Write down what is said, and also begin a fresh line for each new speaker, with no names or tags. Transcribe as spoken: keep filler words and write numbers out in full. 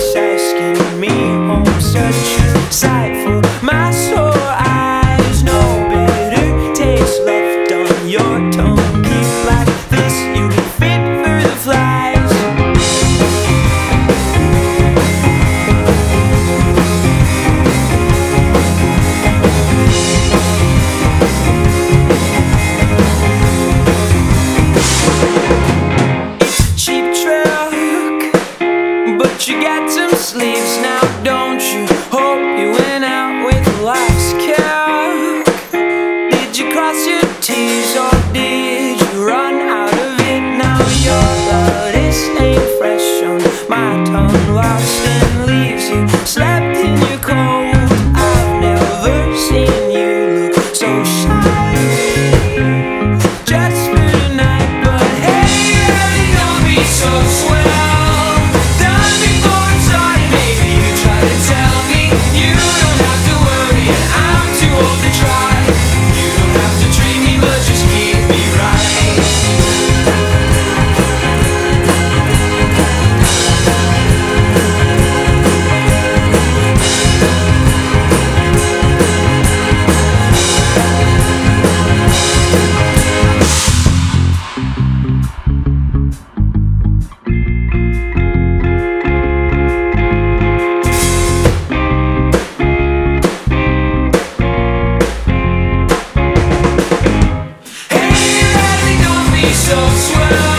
voice asking me home, such a sight for my sore eyes. No bitter taste left on your tongue. Keep like this, you be fit for the flies. You got some sleeves now, don't you? Hope you went out with life's calc. Did you cross your T's or did you run out of it? Now your blood ain't fresh on my tongue, lost and leaves you slept in your cold. I've never seen you look so shiny just for tonight, but hey, really don't be so swell. So swell.